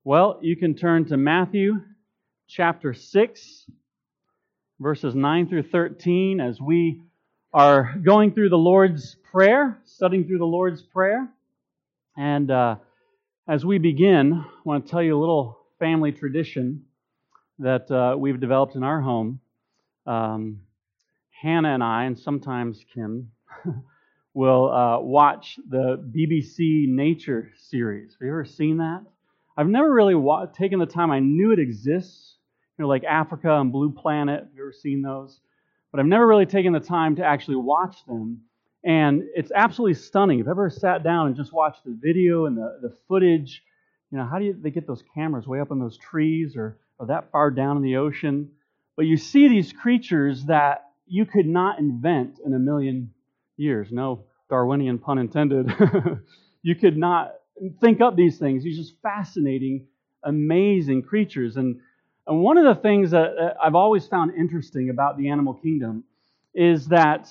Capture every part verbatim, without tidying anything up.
Well, you can turn to Matthew chapter six, verses nine through thirteen, as we are going through the Lord's Prayer, studying through the Lord's Prayer. And uh, as we begin, I want to tell you a little family tradition that uh, we've developed in our home. Um, Hannah and I, and sometimes Kim, will uh, watch the B B C Nature series. Have you ever seen that? I've never really wa- taken the time. I knew it exists, you know, like Africa and Blue Planet. Have you ever seen those? But I've never really taken the time to actually watch them. And it's absolutely stunning. If you've ever sat down and just watched the video and the, the footage, you know, how do you, they get those cameras way up in those trees or, or that far down in the ocean? But you see these creatures that you could not invent in a million years. No Darwinian pun intended. You could not think up these things. These just fascinating, amazing creatures. And, and one of the things that I've always found interesting about the animal kingdom is that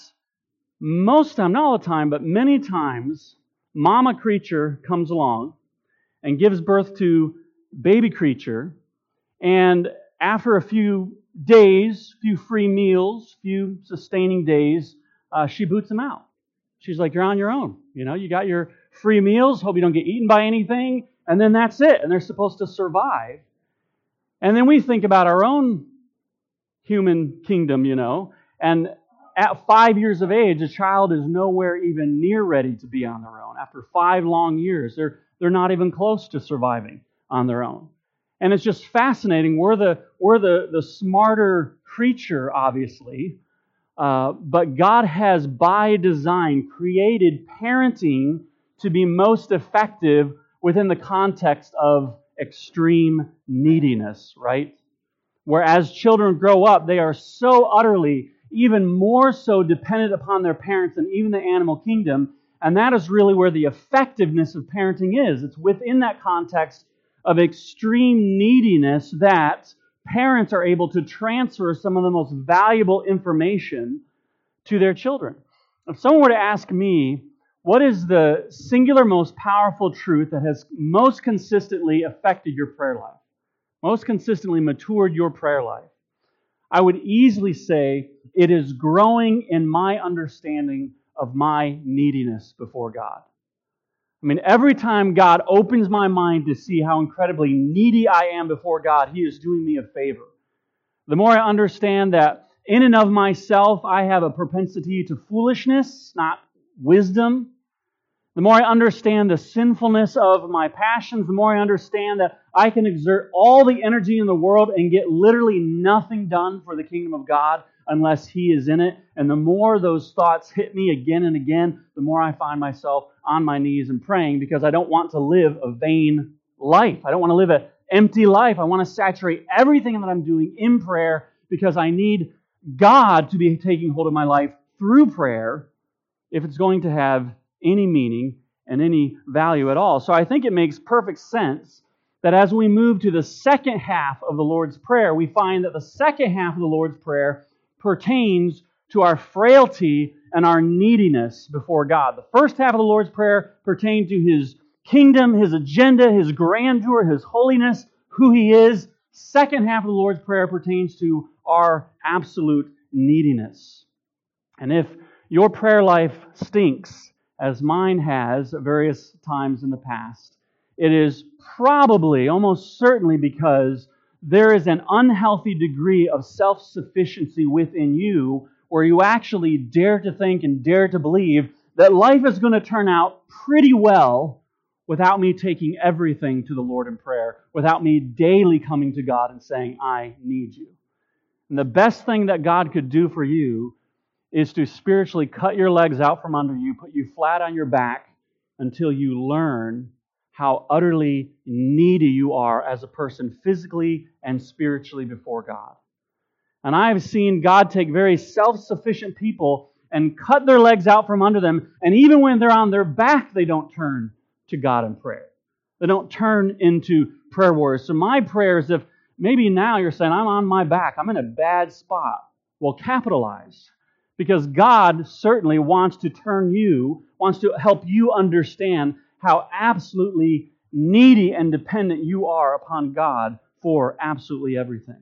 most time, not all the time, but many times, mama creature comes along and gives birth to baby creature, and after a few days, few free meals, few sustaining days, uh, she boots them out. She's like, you're on your own. You know, you got your free meals, hope you don't get eaten by anything, and then that's it. And they're supposed to survive. And then we think about our own human kingdom, you know, and at five years of age, a child is nowhere even near ready to be on their own. After five long years, they're they're not even close to surviving on their own. And it's just fascinating. We're the we're the, the smarter creature, obviously. Uh, but God has, by design, created parenting to be most effective within the context of extreme neediness, right? Whereas children grow up, they are so utterly, even more so dependent upon their parents than even the animal kingdom. And that is really where the effectiveness of parenting is. It's within that context of extreme neediness that parents are able to transfer some of the most valuable information to their children. If someone were to ask me, what is the singular most powerful truth that has most consistently affected your prayer life, most consistently matured your prayer life, I would easily say it is growing in my understanding of my neediness before God. I mean, every time God opens my mind to see how incredibly needy I am before God, He is doing me a favor. The more I understand that in and of myself, I have a propensity to foolishness, not wisdom. The more I understand the sinfulness of my passions, the more I understand that I can exert all the energy in the world and get literally nothing done for the kingdom of God unless He is in it. And the more those thoughts hit me again and again, the more I find myself on my knees and praying, because I don't want to live a vain life. I don't want to live an empty life. I want to saturate everything that I'm doing in prayer, because I need God to be taking hold of my life through prayer if it's going to have any meaning and any value at all. So I think it makes perfect sense that as we move to the second half of the Lord's Prayer, we find that the second half of the Lord's Prayer pertains to our frailty and our neediness before God. The first half of the Lord's Prayer pertains to His kingdom, His agenda, His grandeur, His holiness, who He is. Second half of the Lord's Prayer pertains to our absolute neediness. And if your prayer life stinks, as mine has at various times in the past, it is probably, almost certainly, because there is an unhealthy degree of self-sufficiency within you, where you actually dare to think and dare to believe that life is going to turn out pretty well without me taking everything to the Lord in prayer, without me daily coming to God and saying, I need you. And the best thing that God could do for you is to spiritually cut your legs out from under you, put you flat on your back until you learn how utterly needy you are as a person, physically and spiritually before God. And I have seen God take very self-sufficient people and cut their legs out from under them, and even when they're on their back, they don't turn to God in prayer. They don't turn into prayer warriors. So my prayer is, if maybe now you're saying, I'm on my back, I'm in a bad spot, well, capitalize. Because God certainly wants to turn you, wants to help you understand how absolutely needy and dependent you are upon God for absolutely everything.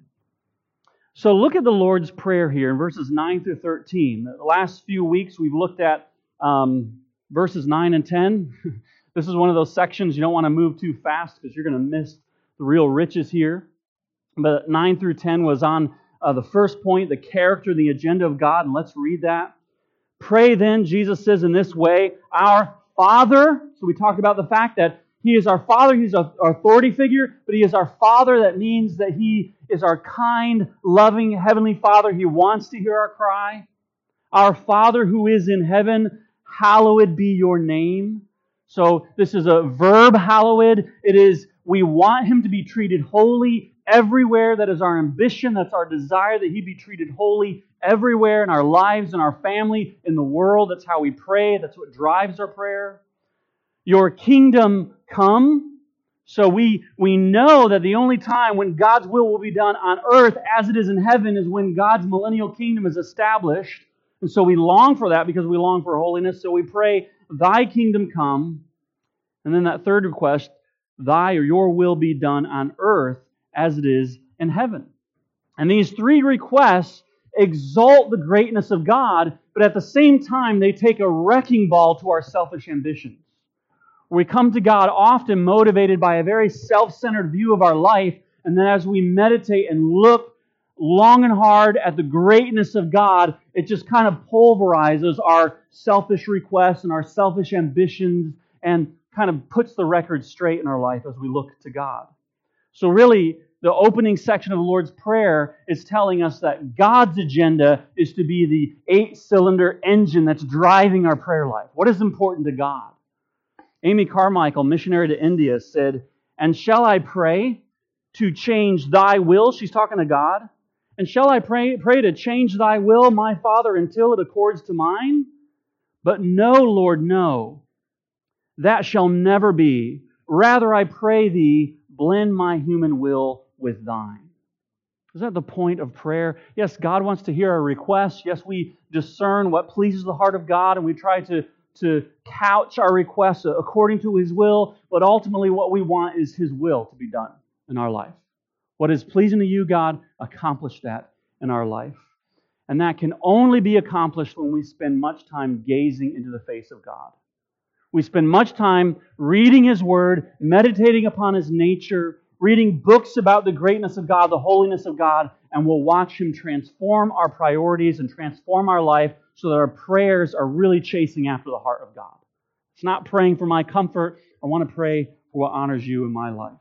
So look at the Lord's Prayer here in verses nine through thirteen. The last few weeks we've looked at um, verses nine and ten. This is one of those sections you don't want to move too fast because you're going to miss the real riches here. But nine through ten was on uh, the first point, the character, the agenda of God. And let's read that. Pray then, Jesus says in this way, our Father. So we talked about the fact that He is our Father. He's our authority figure, but He is our Father. That means that He is our kind, loving Heavenly Father. He wants to hear our cry. Our Father who is in heaven, hallowed be your name. So this is a verb, hallowed. It is, we want Him to be treated holy everywhere. That is our ambition. That's our desire, that He be treated holy everywhere in our lives, in our family, in the world. That's how we pray. That's what drives our prayer. Your kingdom come. So we, we know that the only time when God's will will be done on earth as it is in heaven is when God's millennial kingdom is established. And so we long for that because we long for holiness. So we pray, Thy kingdom come. And then that third request, Thy or your will be done on earth as it is in heaven. And these three requests exalt the greatness of God, but at the same time they take a wrecking ball to our selfish ambitions. We come to God often motivated by a very self-centered view of our life, and then as we meditate and look long and hard at the greatness of God, it just kind of pulverizes our selfish requests and our selfish ambitions and kind of puts the record straight in our life as we look to God. So really, the opening section of the Lord's Prayer is telling us that God's agenda is to be the eight-cylinder engine that's driving our prayer life. What is important to God? Amy Carmichael, missionary to India, said, "And shall I pray to change Thy will?" She's talking to God. "And shall I pray, pray to change Thy will, my Father, until it accords to mine? But no, Lord, no. That shall never be. Rather, I pray Thee, blend my human will with Thine." Is that the point of prayer? Yes, God wants to hear our requests. Yes, we discern what pleases the heart of God, and we try to, to couch our requests according to His will. But ultimately, what we want is His will to be done in our life. What is pleasing to You, God, accomplish that in our life. And that can only be accomplished when we spend much time gazing into the face of God. We spend much time reading His Word, meditating upon His nature, reading books about the greatness of God, the holiness of God, and we'll watch Him transform our priorities and transform our life so that our prayers are really chasing after the heart of God. It's not praying for my comfort. I want to pray for what honors You in my life.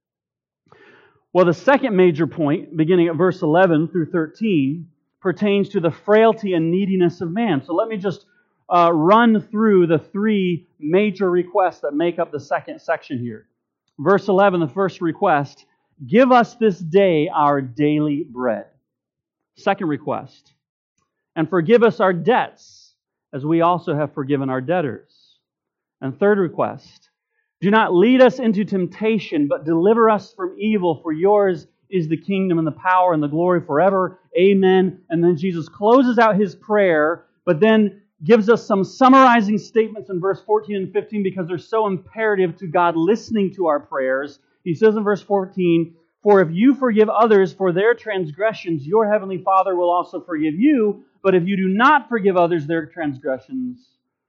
Well, the second major point, beginning at verse eleven through thirteen, pertains to the frailty and neediness of man. So let me just uh, run through the three major requests that make up the second section here. Verse eleven, the first request, give us this day our daily bread. Second request, and forgive us our debts, as we also have forgiven our debtors. And third request, do not lead us into temptation, but deliver us from evil, for Yours is the kingdom and the power and the glory forever. Amen. And then Jesus closes out His prayer, but then gives us some summarizing statements in verse fourteen and fifteen because they're so imperative to God listening to our prayers. He says in verse fourteen, "For if you forgive others for their transgressions, your heavenly Father will also forgive you. But if you do not forgive others their transgressions,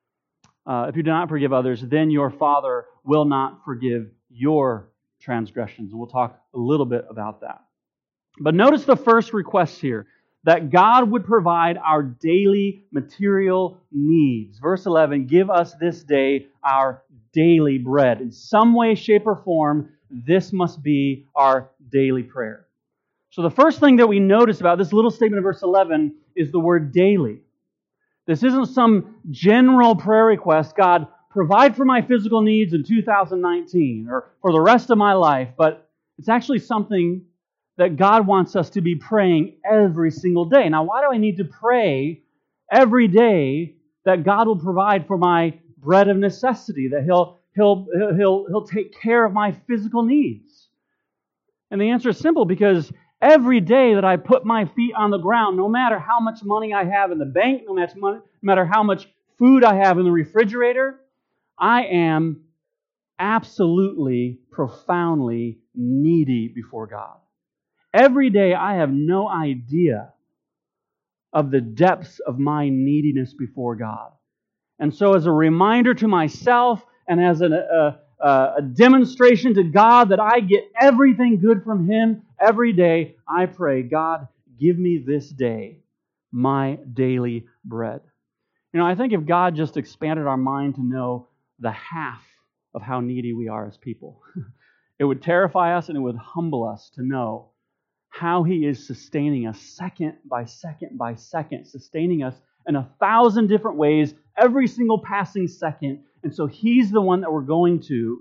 uh, if you do not forgive others, then your Father will not forgive your transgressions." And we'll talk a little bit about that. But notice the first request here, that God would provide our daily material needs. Verse eleven, give us this day our daily bread. In some way, shape, or form, this must be our daily prayer. So the first thing that we notice about this little statement of verse eleven is the word daily. This isn't some general prayer request, God, provide for my physical needs in two thousand nineteen or for the rest of my life, but it's actually something that God wants us to be praying every single day. Now, why do I need to pray every day that God will provide for my bread of necessity, that He'll, he'll, he'll, he'll take care of my physical needs? And the answer is simple, because every day that I put my feet on the ground, no matter how much money I have in the bank, no matter how much food I have in the refrigerator, I am absolutely, profoundly needy before God. Every day I have no idea of the depths of my neediness before God. And so as a reminder to myself and as an, a, a, a demonstration to God that I get everything good from Him every day, I pray, God, give me this day my daily bread. You know, I think if God just expanded our mind to know the half of how needy we are as people, it would terrify us and it would humble us to know how He is sustaining us second by second by second, sustaining us in a thousand different ways, every single passing second. And so He's the one that we're going to,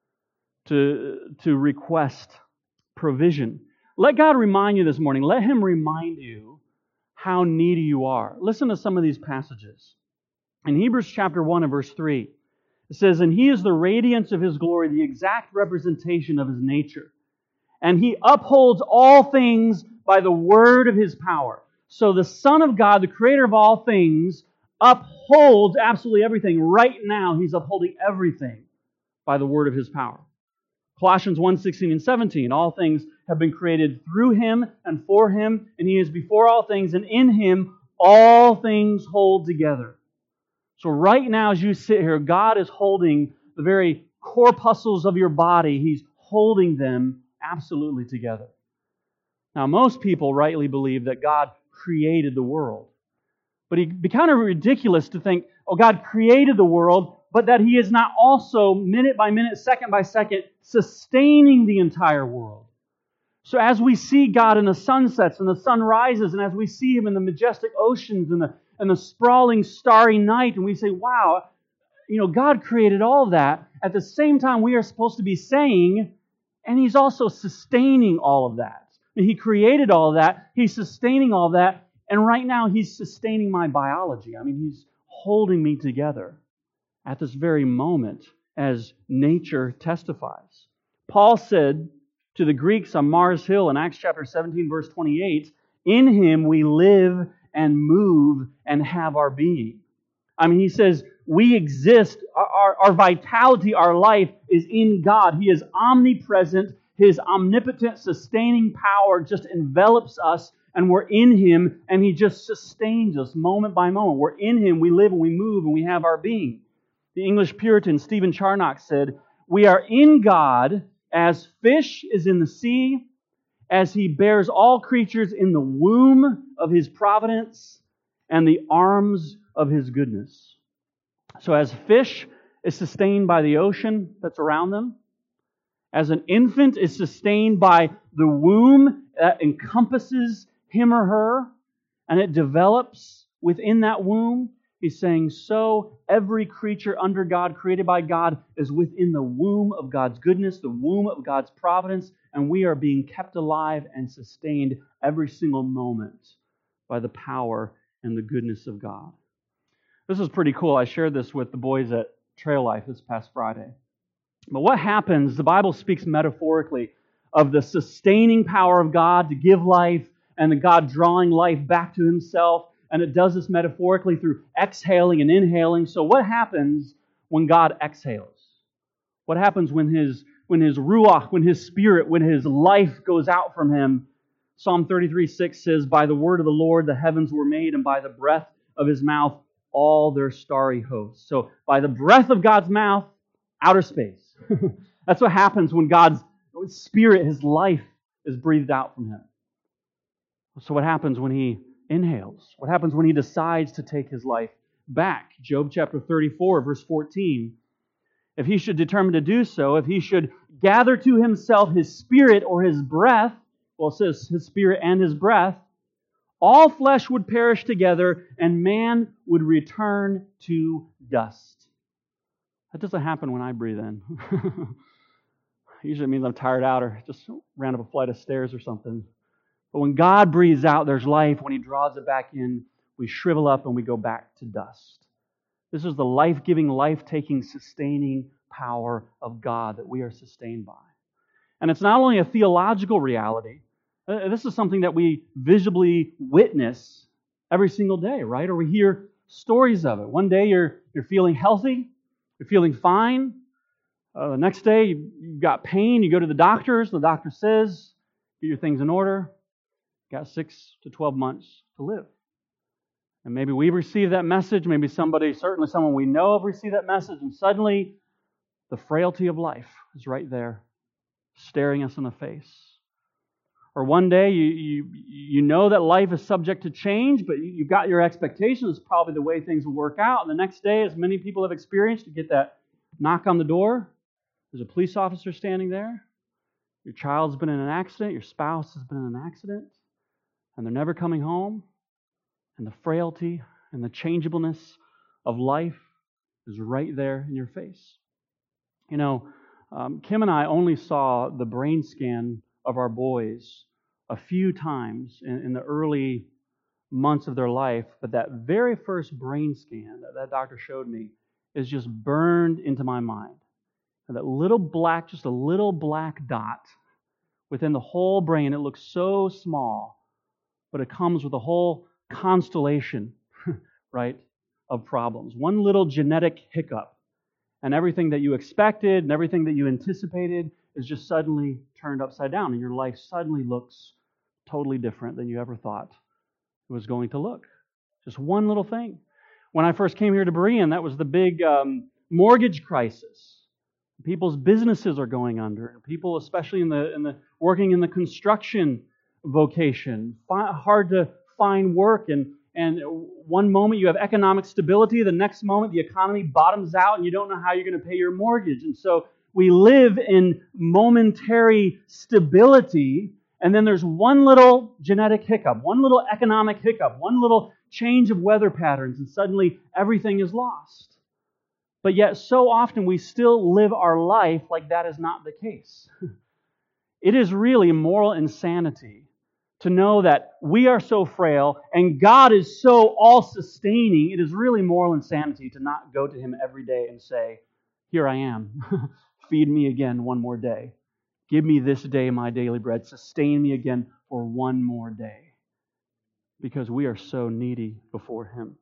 to, to request provision. Let God remind you this morning. Let Him remind you how needy you are. Listen to some of these passages. In Hebrews chapter one and verse three, it says, "And He is the radiance of His glory, the exact representation of His nature. And He upholds all things by the word of His power." So the Son of God, the Creator of all things, upholds absolutely everything. Right now, He's upholding everything by the word of His power. Colossians one, sixteen and seventeen, "All things have been created through Him and for Him, and He is before all things, and in Him all things hold together." So right now, as you sit here, God is holding the very corpuscles of your body. He's holding them absolutely together. Now, most people rightly believe that God created the world. But it'd be kind of ridiculous to think, oh, God created the world, but that He is not also, minute by minute, second by second, sustaining the entire world. So as we see God in the sunsets and the sunrises, and as we see Him in the majestic oceans and the, and the sprawling starry night, and we say, wow, you know, God created all that. At the same time, we are supposed to be saying, and He's also sustaining all of that. He created all of that. He's sustaining all of that. And right now, He's sustaining my biology. I mean, He's holding me together at this very moment as nature testifies. Paul said to the Greeks on Mars Hill in Acts chapter seventeen, verse twenty-eight, "In Him we live and move and have our being." I mean, he says, we exist, our, our, our vitality, our life is in God. He is omnipresent. His omnipotent, sustaining power just envelops us, and we're in Him, and He just sustains us moment by moment. We're in Him, we live and we move, and we have our being. The English Puritan Stephen Charnock said, "We are in God as fish is in the sea, as He bears all creatures in the womb of His providence and the arms of His goodness." So as fish is sustained by the ocean that's around them, as an infant is sustained by the womb that encompasses him or her, and it develops within that womb, He's saying, so every creature under God, created by God, is within the womb of God's goodness, the womb of God's providence, and we are being kept alive and sustained every single moment by the power and the goodness of God. This is pretty cool. I shared this with the boys at Trail Life this past Friday. But what happens, the Bible speaks metaphorically of the sustaining power of God to give life and the God drawing life back to Himself. And it does this metaphorically through exhaling and inhaling. So what happens when God exhales? What happens when His when His ruach, when His spirit, when His life goes out from Him? Psalm thirty-three six says, "By the word of the Lord the heavens were made, and by the breath of His mouth all their starry hosts." So by the breath of God's mouth, outer space. That's what happens when God's Spirit, His life, is breathed out from Him. So what happens when He inhales? What happens when He decides to take His life back? Job chapter thirty-four, verse fourteen. If He should determine to do so, if He should gather to Himself His Spirit or His breath, well, it says His Spirit and His breath, all flesh would perish together, and man would return to dust. That doesn't happen when I breathe in. Usually it means I'm tired out or just ran up a flight of stairs or something. But when God breathes out, there's life. When He draws it back in, we shrivel up and we go back to dust. This is the life-giving, life-taking, sustaining power of God that we are sustained by. And it's not only a theological reality. This is something that we visibly witness every single day, right? Or we hear stories of it. One day you're, you're feeling healthy. You're feeling fine. Uh, the next day, you've got pain. You go to the doctors. The doctor says, get your things in order. Got six to twelve months to live. And maybe we've received that message. Maybe somebody, certainly someone we know have received that message. And suddenly, the frailty of life is right there, staring us in the face. Or one day, you you, you know that life is subject to change, but you've got your expectations. It's probably the way things will work out. And the next day, as many people have experienced, you get that knock on the door. There's a police officer standing there. Your child's been in an accident. Your spouse has been in an accident. And they're never coming home. And the frailty and the changeableness of life is right there in your face. You know, um, Kim and I only saw the brain scan of our boys a few times in, in the early months of their life, but that very first brain scan that that doctor showed me is just burned into my mind. And that little black, just a little black dot within the whole brain, it looks so small, but it comes with a whole constellation, right, of problems. One little genetic hiccup, and everything that you expected and everything that you anticipated is just suddenly turned upside down, and your life suddenly looks totally different than you ever thought it was going to look. Just one little thing. When I first came here to Berean, that was the big um, mortgage crisis. People's businesses are going under. People, especially in the in the working in the construction vocation, fi- hard to find work. And and one moment you have economic stability, the next moment the economy bottoms out, and you don't know how you're going to pay your mortgage. And so we live in momentary stability, and then there's one little genetic hiccup, one little economic hiccup, one little change of weather patterns, and suddenly everything is lost. But yet, so often we still live our life like that is not the case. It is really moral insanity to know that we are so frail and God is so all-sustaining. It is really moral insanity to not go to Him every day and say, here I am. Feed me again one more day. Give me this day my daily bread. Sustain me again for one more day. Because we are so needy before Him.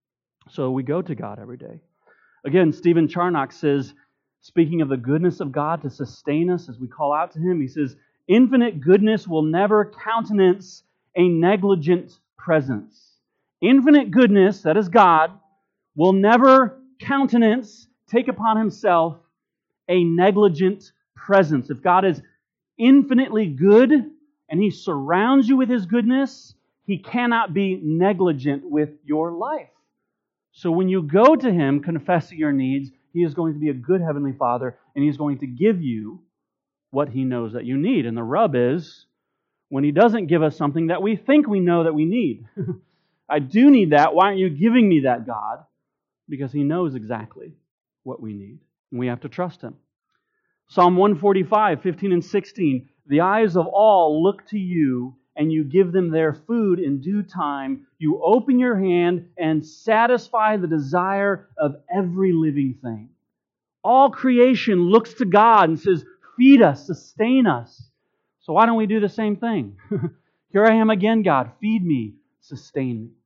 So we go to God every day. Again, Stephen Charnock says, speaking of the goodness of God to sustain us as we call out to Him, he says, infinite goodness will never countenance a negligent presence. Infinite goodness, that is God, will never countenance, take upon Himself a negligent presence. If God is infinitely good and He surrounds you with His goodness, He cannot be negligent with your life. So when you go to Him confessing your needs, He is going to be a good Heavenly Father, and He's going to give you what He knows that you need. And the rub is, when He doesn't give us something that we think we know that we need. I do need that. Why aren't you giving me that, God? Because He knows exactly what we need. And we have to trust Him. Psalm one forty-five, fifteen and sixteen. The eyes of all look to You, and You give them their food in due time. You open Your hand and satisfy the desire of every living thing. All creation looks to God and says, feed us, sustain us. So why don't we do the same thing? Here I am again, God. Feed me, sustain me.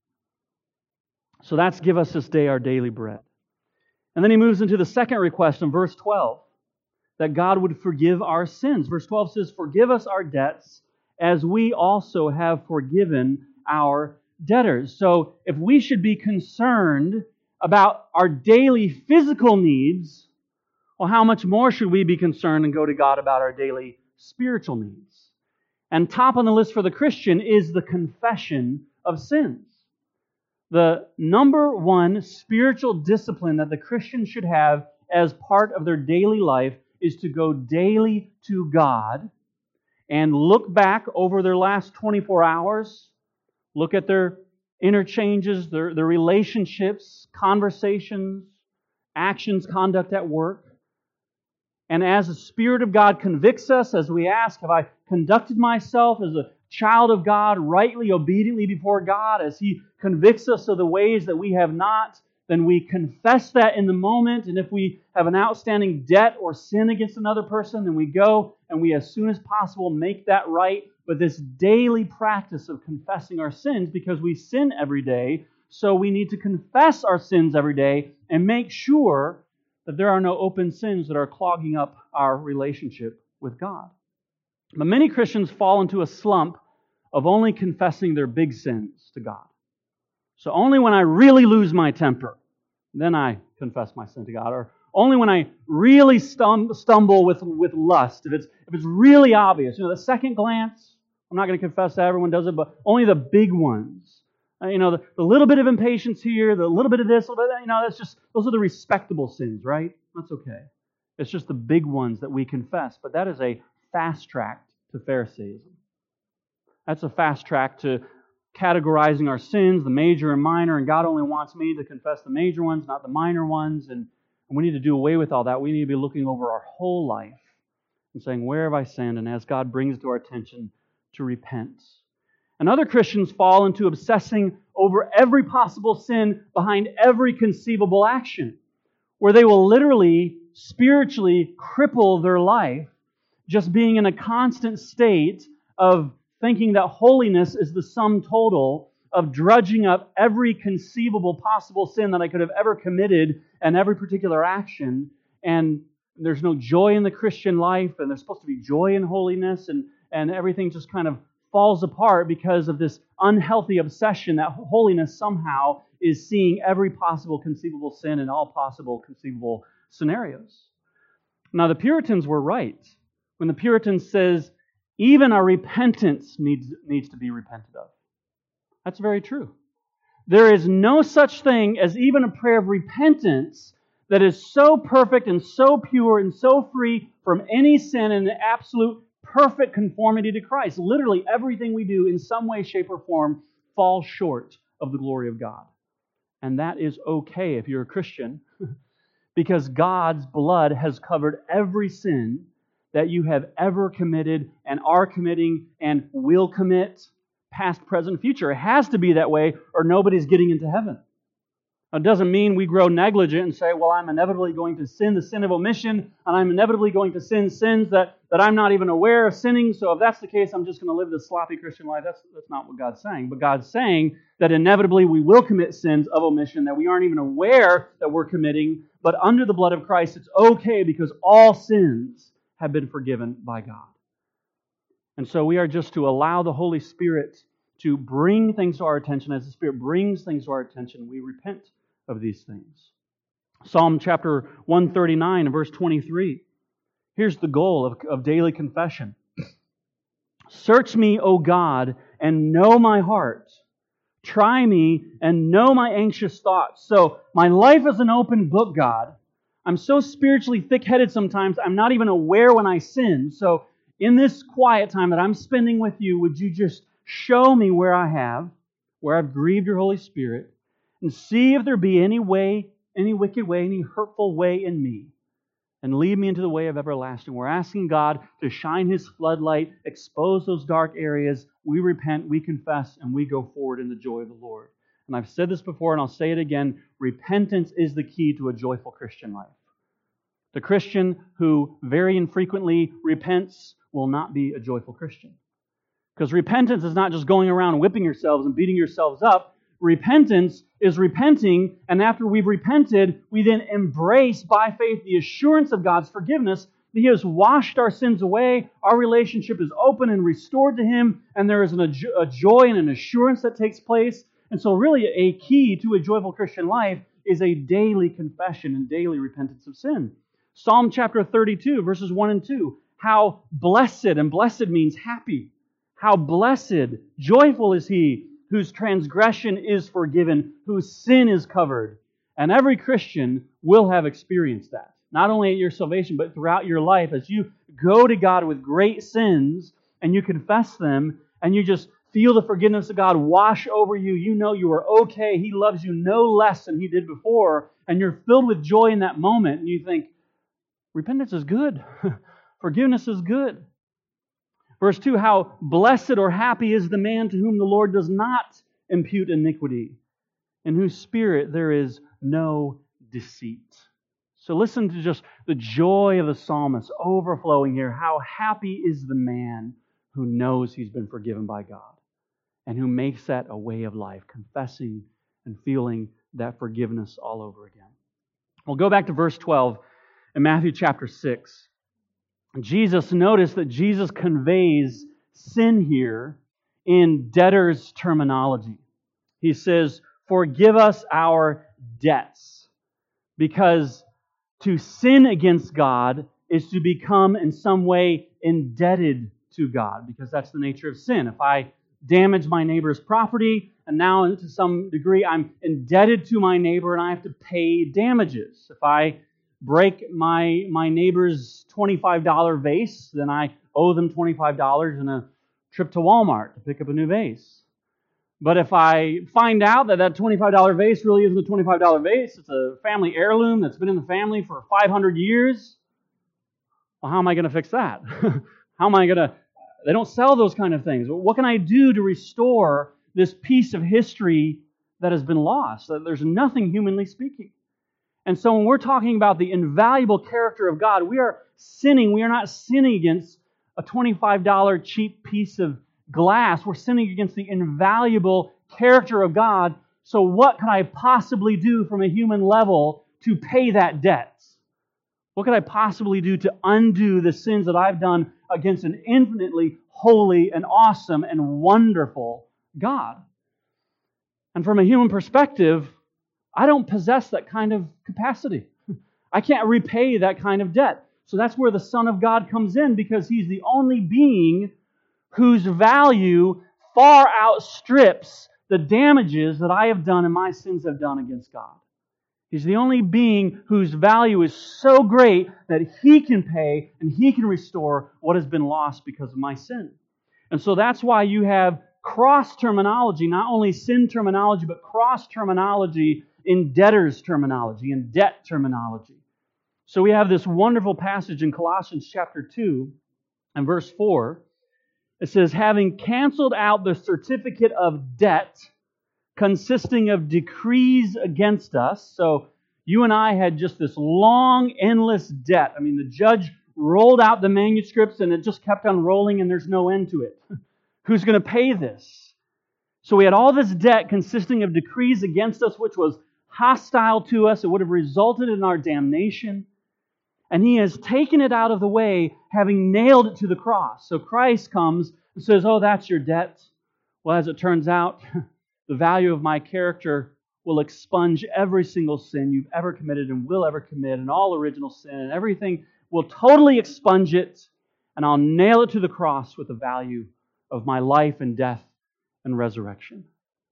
So that's give us this day our daily bread. And then he moves into the second request in verse twelve, that God would forgive our sins. Verse twelve says, forgive us our debts as we also have forgiven our debtors. So if we should be concerned about our daily physical needs, well, how much more should we be concerned and go to God about our daily spiritual needs? And top on the list for the Christian is the confession of sins. The number one spiritual discipline that the Christian should have as part of their daily life is to go daily to God and look back over their last twenty-four hours, look at their interchanges, their, their relationships, conversations, actions, conduct at work. And as the Spirit of God convicts us, as we ask, have I conducted myself as a child of God rightly, obediently before God, as He convicts us of the ways that we have not, then we confess that in the moment. And if we have an outstanding debt or sin against another person, then we go and we, as soon as possible, make that right. But this daily practice of confessing our sins, because we sin every day, so we need to confess our sins every day and make sure that there are no open sins that are clogging up our relationship with God. But many Christians fall into a slump of only confessing their big sins to God. So only when I really lose my temper, then I confess my sin to God. Or only when I really stum- stumble with, with lust, if it's, if it's really obvious. You know, the second glance, I'm not going to confess that everyone does it, but only the big ones. Uh, you know, the, the little bit of impatience here, the little bit of this, little bit of that, you know, that's just, those are the respectable sins, right? That's okay. It's just the big ones that we confess. But that is a fast track to Pharisaism. That's a fast track to categorizing our sins, the major and minor, and God only wants me to confess the major ones, not the minor ones, and we need to do away with all that. We need to be looking over our whole life and saying, where have I sinned? And as God brings it to our attention, to repent. And other Christians fall into obsessing over every possible sin behind every conceivable action, where they will literally, spiritually cripple their life just being in a constant state of thinking that holiness is the sum total of drudging up every conceivable possible sin that I could have ever committed and every particular action. And there's no joy in the Christian life, and there's supposed to be joy in holiness, and, and everything just kind of falls apart because of this unhealthy obsession that holiness somehow is seeing every possible conceivable sin in all possible conceivable scenarios. Now, the Puritans were right when the Puritans says, even our repentance needs, needs to be repented of. That's very true. There is no such thing as even a prayer of repentance that is so perfect and so pure and so free from any sin and absolute perfect conformity to Christ. Literally everything we do in some way, shape, or form falls short of the glory of God. And that is okay if you're a Christian, because God's blood has covered every sin that you have ever committed and are committing and will commit, past, present, future. It has to be that way or nobody's getting into heaven. It doesn't mean we grow negligent and say, well, I'm inevitably going to sin the sin of omission, and I'm inevitably going to sin sins that, that I'm not even aware of sinning, so if that's the case, I'm just going to live this sloppy Christian life. That's, that's not what God's saying. But God's saying that inevitably we will commit sins of omission that we aren't even aware that we're committing, but under the blood of Christ, it's okay because all sins have been forgiven by God. And so we are just to allow the Holy Spirit to bring things to our attention. As the Spirit brings things to our attention, we repent of these things. Psalm chapter one thirty-nine and verse twenty-three. Here's the goal of, of daily confession. Search me, O God, and know my heart. Try me and know my anxious thoughts. So my life is an open book, God. I'm so spiritually thick-headed sometimes, I'm not even aware when I sin. So in this quiet time that I'm spending with you, would you just show me where I have, where I've grieved your Holy Spirit, and see if there be any way, any wicked way, any hurtful way in me, and lead me into the way of everlasting. We're asking God to shine His floodlight, expose those dark areas. We repent, we confess, and we go forward in the joy of the Lord. And I've said this before, and I'll say it again, repentance is the key to a joyful Christian life. The Christian who very infrequently repents will not be a joyful Christian. Because repentance is not just going around whipping yourselves and beating yourselves up. Repentance is repenting, and after we've repented, we then embrace by faith the assurance of God's forgiveness, that He has washed our sins away, our relationship is open and restored to Him, and there is an, a joy and an assurance that takes place. And so really a key to a joyful Christian life is a daily confession and daily repentance of sin. Psalm chapter thirty-two, verses one and two. How blessed, and blessed means happy. How blessed, joyful is he whose transgression is forgiven, whose sin is covered. And every Christian will have experienced that. Not only at your salvation, but throughout your life as you go to God with great sins and you confess them and you just feel the forgiveness of God wash over you. You know you are okay. He loves you no less than He did before. And you're filled with joy in that moment. And you think, repentance is good. Forgiveness is good. Verse two, how blessed or happy is the man to whom the Lord does not impute iniquity, in whose spirit there is no deceit. So listen to just the joy of the psalmist overflowing here. How happy is the man who knows he's been forgiven by God and who makes that a way of life, confessing and feeling that forgiveness all over again. We'll go back to verse twelve in Matthew chapter six. Jesus, notice that Jesus conveys sin here in debtor's terminology. He says, forgive us our debts. Because to sin against God is to become in some way indebted to God, because that's the nature of sin. If I damage my neighbor's property, and now to some degree I'm indebted to my neighbor and I have to pay damages. If I break my my neighbor's twenty-five dollars vase, then I owe them twenty-five dollars and a trip to Walmart to pick up a new vase. But if I find out that that twenty-five dollars vase really isn't a twenty-five dollars vase, it's a family heirloom that's been in the family for five hundred years, well, how am I going to fix that? How am I going to... They don't sell those kind of things. What can I do to restore this piece of history that has been lost? There's nothing humanly speaking. And so when we're talking about the invaluable character of God, we are sinning. We are not sinning against a twenty-five dollars cheap piece of glass. We're sinning against the invaluable character of God. So what could I possibly do from a human level to pay that debt? What could I possibly do to undo the sins that I've done against an infinitely holy and awesome and wonderful God? And from a human perspective, I don't possess that kind of capacity. I can't repay that kind of debt. So that's where the Son of God comes in, because He's the only being whose value far outstrips the damages that I have done and my sins have done against God. He's the only being whose value is so great that He can pay and He can restore what has been lost because of my sin. And so that's why you have cross terminology, not only sin terminology, but cross terminology in debtor's terminology, in debt terminology. So we have this wonderful passage in Colossians chapter two and verse four. It says, having canceled out the certificate of debt consisting of decrees against us. So you and I had just this long, endless debt. I mean, the judge rolled out the manuscripts and it just kept on rolling and there's no end to it. Who's going to pay this? So we had all this debt consisting of decrees against us, which was hostile to us. It would have resulted in our damnation. And He has taken it out of the way, having nailed it to the cross. So Christ comes and says, oh, that's your debt. Well, as it turns out, the value of my character will expunge every single sin you've ever committed and will ever commit, and all original sin, and everything will totally expunge it, and I'll nail it to the cross with the value of my life and death and resurrection.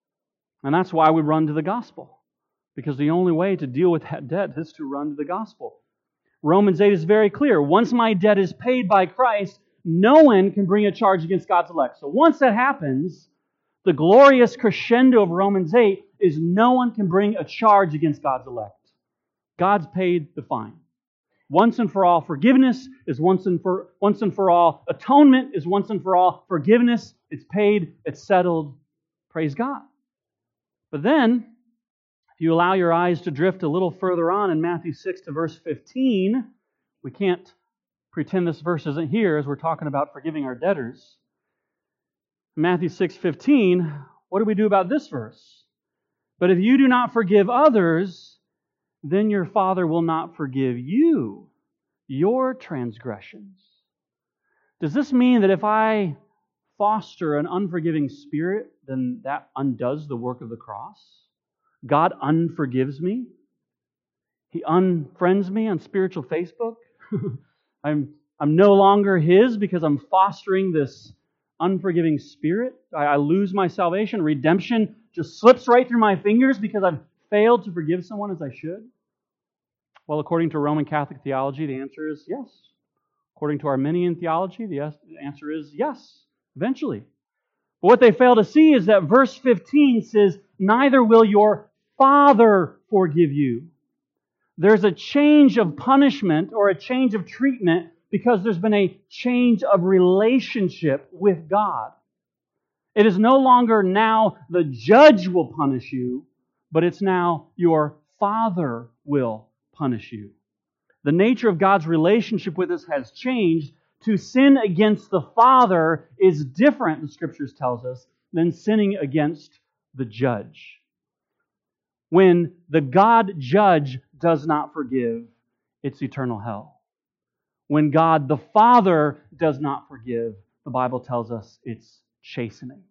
And that's why we run to the gospel, because the only way to deal with that debt is to run to the gospel. Romans eight is very clear. Once my debt is paid by Christ, no one can bring a charge against God's elect. So once that happens, the glorious crescendo of Romans eight is no one can bring a charge against God's elect. God's paid the fine. Once and for all, forgiveness is once and for once and for all. Atonement is once and for all. Forgiveness, it's paid, it's settled. Praise God. But then, if you allow your eyes to drift a little further on in Matthew six to verse fifteen, we can't pretend this verse isn't here as we're talking about forgiving our debtors. Matthew six fifteen, what do we do about this verse? But if you do not forgive others, then your Father will not forgive you your transgressions. Does this mean that if I foster an unforgiving spirit, then that undoes the work of the cross? God unforgives me? He unfriends me on spiritual Facebook? I'm, I'm no longer His because I'm fostering this unforgiving spirit? I, I lose my salvation? Redemption just slips right through my fingers because I've failed to forgive someone as I should? Well, according to Roman Catholic theology, the answer is yes. According to Arminian theology, the answer is yes, eventually. But what they fail to see is that verse fifteen says, neither will your Father forgive you. There's a change of punishment or a change of treatment because there's been a change of relationship with God. It is no longer now the judge will punish you, but it's now your Father will punish you. The nature of God's relationship with us has changed. To sin against the Father is different, the Scriptures tells us, than sinning against the judge. When the God judge does not forgive, it's eternal hell. When God the Father does not forgive, the Bible tells us it's chastening.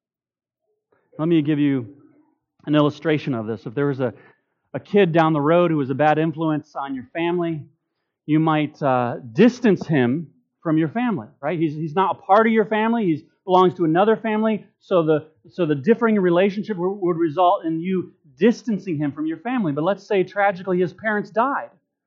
Let me give you an illustration of this. If there was a, a kid down the road who was a bad influence on your family, you might uh, distance him from your family, right? He's, he's not a part of your family. He belongs to another family. So the, so the differing relationship would, would result in you distancing him from your family. But let's say tragically his parents died,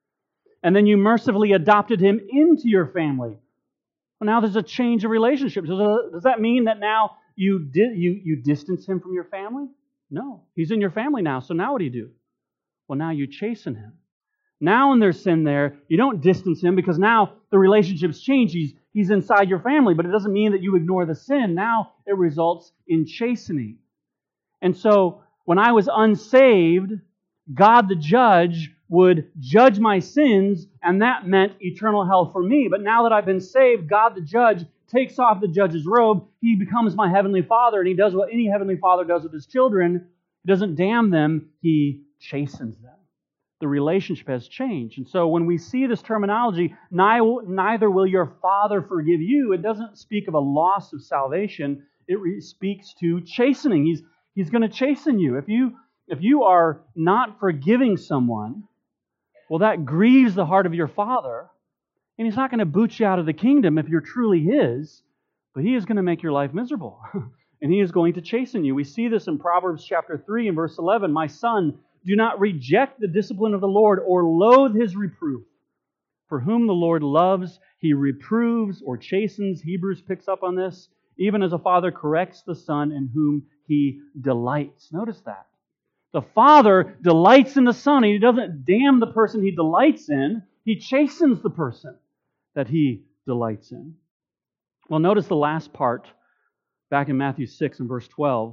and then you mercifully adopted him into your family. Well, now there's a change of relationship. So does that mean that now you did you you distance him from your family? No. He's in your family now. So now what do you do? Well, now you chasten him. Now when there's sin there, you don't distance him because now the relationship's changed. He's, he's inside your family, but it doesn't mean that you ignore the sin. Now it results in chastening. And so when I was unsaved, God the judge would judge my sins, and that meant eternal hell for me. But now that I've been saved, God the judge takes off the judge's robe. He becomes my heavenly Father, and He does what any heavenly Father does with His children. He doesn't damn them, He chastens them. The relationship has changed. And so when we see this terminology, neither will your Father forgive you, it doesn't speak of a loss of salvation. It re- speaks to chastening. He's, he's going to chasten you. If you, if you are not forgiving someone, well, that grieves the heart of your Father, and He's not going to boot you out of the kingdom if you're truly His, but He is going to make your life miserable, and He is going to chasten you. We see this in Proverbs chapter three and verse eleven. My son, do not reject the discipline of the Lord or loathe His reproof. For whom the Lord loves, He reproves or chastens. Hebrews picks up on this. Even as a father corrects the son in whom He delights. Notice that. The Father delights in the Son. He doesn't damn the person He delights in. He chastens the person that He delights in. Well, notice the last part back in Matthew six and verse twelve.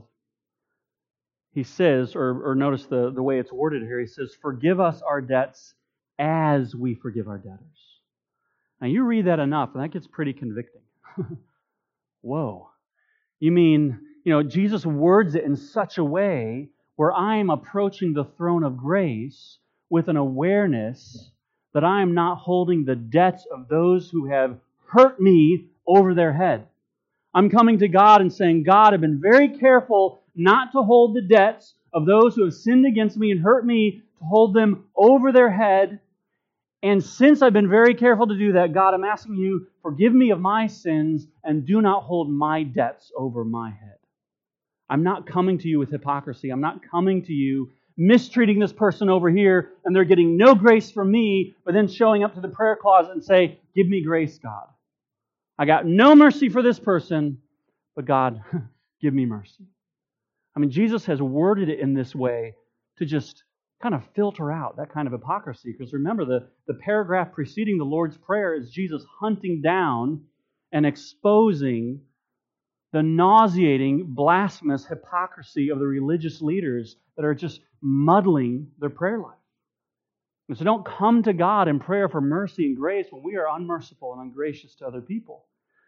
He says, or, or notice the, the way it's worded here, He says, forgive us our debts as we forgive our debtors. Now you read that enough, and that gets pretty convicting. Whoa. You mean, you know, Jesus words it in such a way where I am approaching the throne of grace with an awareness that I am not holding the debts of those who have hurt me over their head. I'm coming to God and saying, God, I've been very careful not to hold the debts of those who have sinned against me and hurt me, to hold them over their head. And since I've been very careful to do that, God, I'm asking you, forgive me of my sins and do not hold my debts over my head. I'm not coming to you with hypocrisy. I'm not coming to you mistreating this person over here and they're getting no grace from me, but then showing up to the prayer closet and say, give me grace, God. I got no mercy for this person, but God, give me mercy. I mean, Jesus has worded it in this way to just kind of filter out that kind of hypocrisy. Because remember, the, the paragraph preceding the Lord's Prayer is Jesus hunting down and exposing the nauseating, blasphemous hypocrisy of the religious leaders that are just muddling their prayer life. And so don't come to God in prayer for mercy and grace when we are unmerciful and ungracious to other people.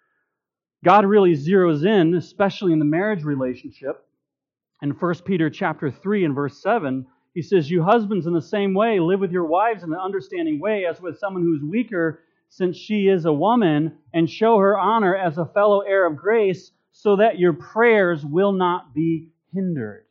God really zeroes in, especially in the marriage relationship. In First Peter chapter three and verse seven, he says, you husbands in the same way live with your wives in an understanding way as with someone who is weaker, since she is a woman, and show her honor as a fellow heir of grace, so that your prayers will not be hindered.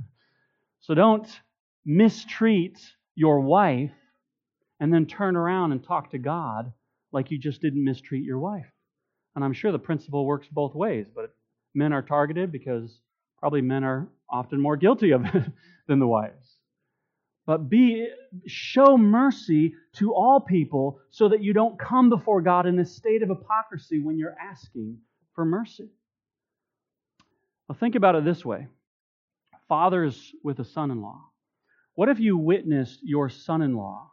So don't mistreat your wife and then turn around and talk to God like you just didn't mistreat your wife. And I'm sure the principle works both ways, but men are targeted because probably men are often more guilty of it than the wives. But be show mercy to all people so that you don't come before God in this state of hypocrisy when you're asking for mercy. Well, think about it this way. Fathers with a son-in-law. What if you witnessed your son-in-law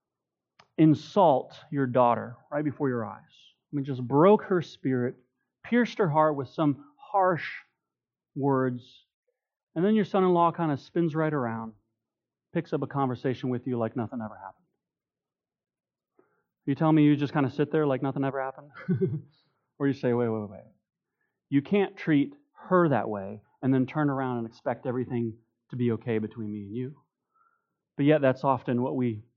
insult your daughter right before your eyes? I mean, just broke her spirit, pierced her heart with some harsh words, and then your son-in-law kind of spins right around, picks up a conversation with you like nothing ever happened. You tell me you just kind of sit there like nothing ever happened? Or you say, wait, wait, wait. You can't treat her that way and then turn around and expect everything to be okay between me and you. But yet that's often what we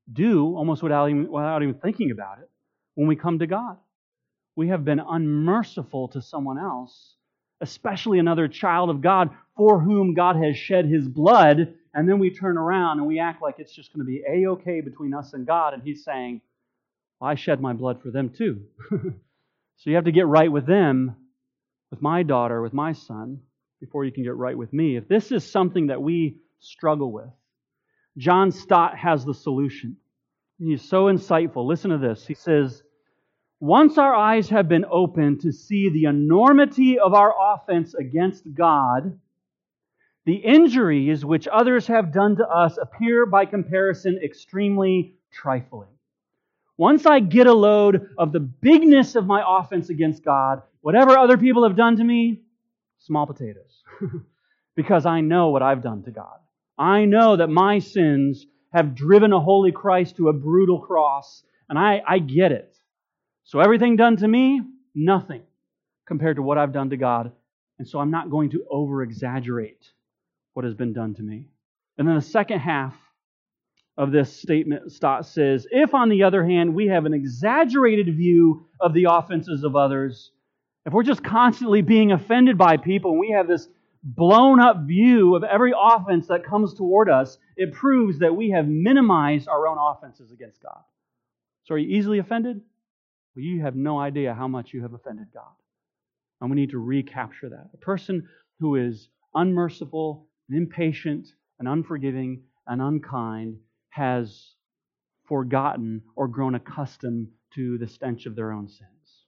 do almost without even, without even thinking about it when we come to God. We have been unmerciful to someone else, especially another child of God for whom God has shed His blood, and then we turn around and we act like it's just going to be A-okay between us and God, and He's saying, well, I shed my blood for them too. So you have to get right with them, with my daughter, with my son, before you can get right with me. If this is something that we struggle with, John Stott has the solution. He's so insightful. Listen to this. He says, once our eyes have been opened to see the enormity of our offense against God, the injuries which others have done to us appear by comparison extremely trifling. Once I get a load of the bigness of my offense against God, whatever other people have done to me, small potatoes. Because I know what I've done to God. I know that my sins have driven a holy Christ to a brutal cross, and I, I get it. So everything done to me, nothing compared to what I've done to God. And so I'm not going to over-exaggerate what has been done to me. And then the second half of this statement, Stott says, if on the other hand we have an exaggerated view of the offenses of others, if we're just constantly being offended by people and we have this blown up view of every offense that comes toward us, it proves that we have minimized our own offenses against God. So are you easily offended? Well, you have no idea how much you have offended God. And we need to recapture that. A person who is unmerciful, and impatient, and unforgiving, and unkind has forgotten or grown accustomed to the stench of their own sins.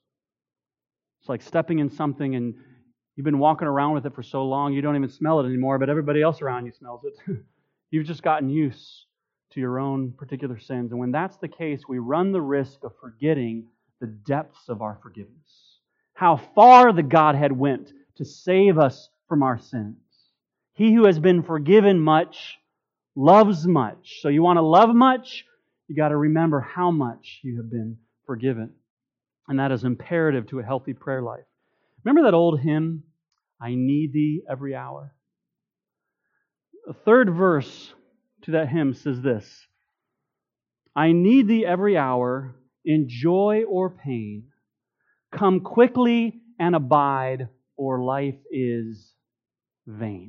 It's like stepping in something and you've been walking around with it for so long you don't even smell it anymore, but everybody else around you smells it. You've just gotten used to your own particular sins. And when that's the case, we run the risk of forgetting the depths of our forgiveness. How far the Godhead went to save us from our sins. He who has been forgiven much loves much. So you want to love much, you got to remember how much you have been forgiven. And that is imperative to a healthy prayer life. Remember that old hymn, I Need Thee Every Hour? The third verse to that hymn says this, I need Thee every hour, in joy or pain. Come quickly and abide, or life is vain.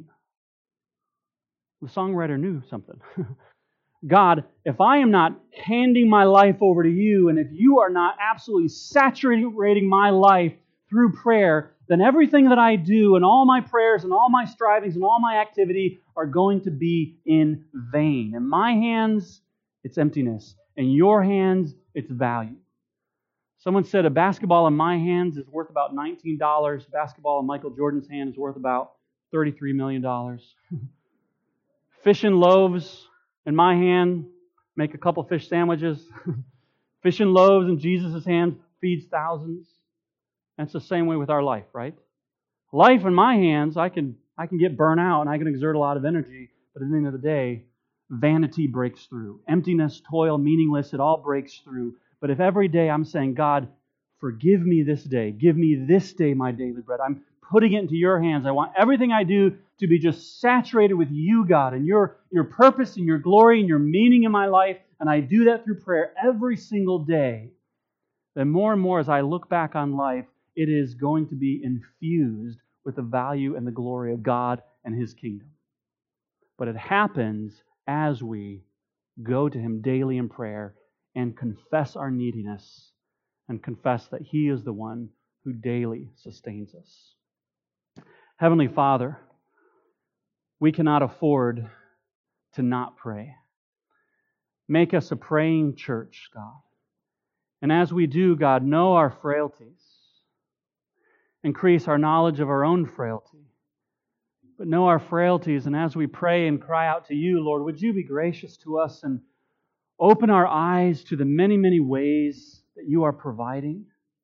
The songwriter knew something. God, if I am not handing my life over to You, and if You are not absolutely saturating my life through prayer, then everything that I do and all my prayers and all my strivings and all my activity are going to be in vain. In my hands, it's emptiness. In Your hands, it's value. Someone said a basketball in my hands is worth about nineteen dollars. Basketball in Michael Jordan's hand is worth about thirty-three million dollars. Fish and loaves in my hand make a couple fish sandwiches. Fish and loaves in Jesus' hand feeds thousands. And it's the same way with our life, right? Life in my hands, I can I can get burnt out and I can exert a lot of energy, but at the end of the day, vanity breaks through. Emptiness, toil, meaningless, it all breaks through. But if every day I'm saying, God, forgive me this day, give me this day my daily bread, I'm putting it into Your hands. I want everything I do to be just saturated with You, God, and Your, your purpose and Your glory and Your meaning in my life, and I do that through prayer every single day. Then more and more as I look back on life, it is going to be infused with the value and the glory of God and His kingdom. But it happens as we go to Him daily in prayer and confess our neediness and confess that He is the one who daily sustains us. Heavenly Father, we cannot afford to not pray. Make us a praying church, God. And as we do, God, know our frailties. Increase our knowledge of our own frailty. But know our frailties, and as we pray and cry out to You, Lord, would You be gracious to us and open our eyes to the many, many ways that You are providing.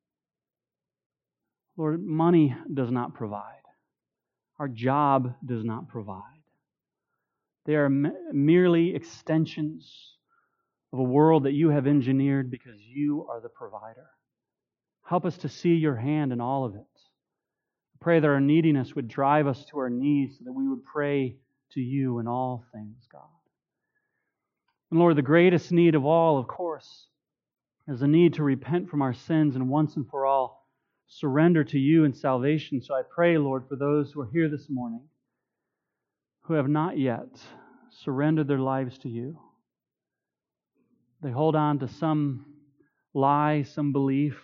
Lord, money does not provide. Our job does not provide. They are merely extensions of a world that You have engineered because You are the provider. Help us to see Your hand in all of it. I pray that our neediness would drive us to our knees so that we would pray to You in all things, God. And Lord, the greatest need of all, of course, is the need to repent from our sins and once and for all surrender to You in salvation. So I pray, Lord, for those who are here this morning who have not yet surrendered their lives to You. They hold on to some lie, some belief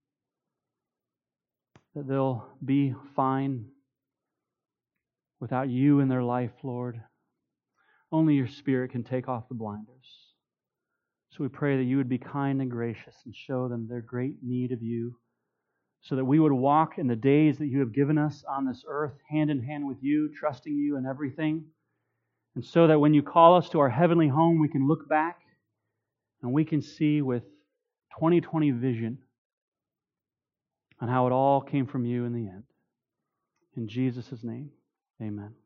that they'll be fine without You in their life, Lord. Only Your Spirit can take off the blinders. So we pray that You would be kind and gracious and show them their great need of You, so that we would walk in the days that You have given us on this earth, hand in hand with You, trusting You in everything. And so that when You call us to our heavenly home, we can look back and we can see with twenty twenty vision on how it all came from You in the end. In Jesus' name, amen.